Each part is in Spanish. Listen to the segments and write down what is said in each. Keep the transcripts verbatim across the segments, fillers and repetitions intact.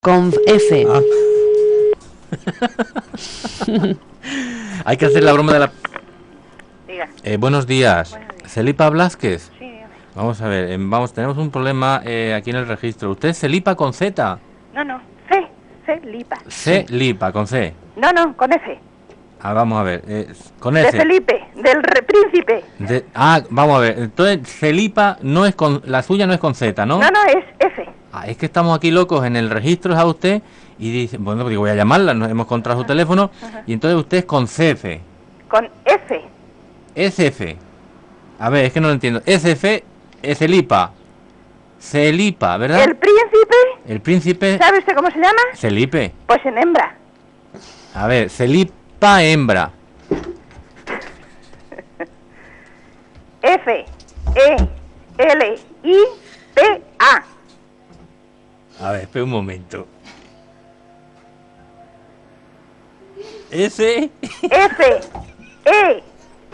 Con F. Ah. Hay que hacer la broma de la... Diga. Eh, buenos días. Buenos días. Celipa Blázquez. Sí, dígame. Vamos a ver, eh, vamos, tenemos un problema eh, aquí en el registro. ¿Usted es Celipa con Z? No, no, C, C, lipa. Celipa con C. No, no, con F. Ah, vamos a ver, eh, con De S. Felipe, del re- príncipe. De- ah, vamos a ver, entonces Celipa no es con... La suya no es con Z, ¿no? No, no, es F. Ah, es que estamos aquí locos en el registro a usted y dice, bueno, pues digo, voy a llamarla, nos hemos encontrado su teléfono y entonces usted es con C F. Con F. S F. A ver, es que no lo entiendo. S F es Celipa. Celipa, ¿verdad? El príncipe, El príncipe ¿sabe usted cómo se llama? Celipe. Pues en hembra. A ver, Celipa hembra. F, E, L, I, P, A. A ver, espera un momento. S. F, E.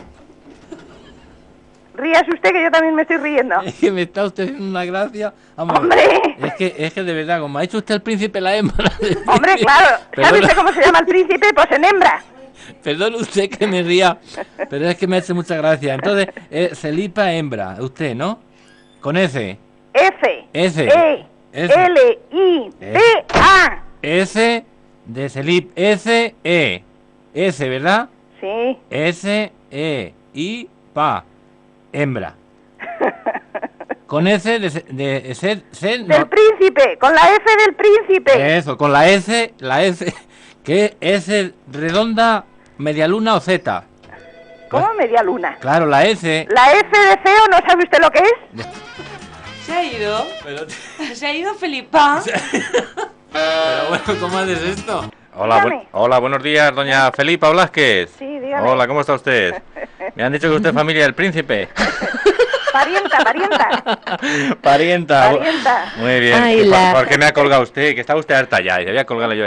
Ríase usted que yo también me estoy riendo. Es que me está usted haciendo una gracia. Vamos, ¡Hombre! Es que, es que de verdad, como ha hecho usted el príncipe la hembra. Hombre, claro. ¿Sabe Perdona, usted cómo se llama el príncipe? Pues en hembra. perdone usted que me ría, pero es que me hace mucha gracia. Entonces, eh, Celipa hembra, usted, ¿no? Con S. F, S. E, S. L, I, P, A. S de Celip. S, E. S, ¿verdad? Sí. S, E, I, pa. Hembra. Con S de, de, C, C, no. Del príncipe, con la F del príncipe. Eso, con la S, la S, que es S redonda, media luna o Z. ¿Cómo media luna? Claro, la S. La F de feo, ¿no sabe usted lo que es? Se ha ido. Pero, Se ha ido Felipa. pero bueno, ¿cómo haces esto? Hola, Dígame. bu- hola, buenos días, doña Felipa Blázquez. Sí, dígame. Hola, ¿cómo está usted? Me han dicho que usted es familia del príncipe. Parienta, parienta. Parienta. Parienta. Muy bien. Ay, ¿Por- la- ¿Por qué me ha colgado usted? Que estaba usted harta ya y debía colgarle yo.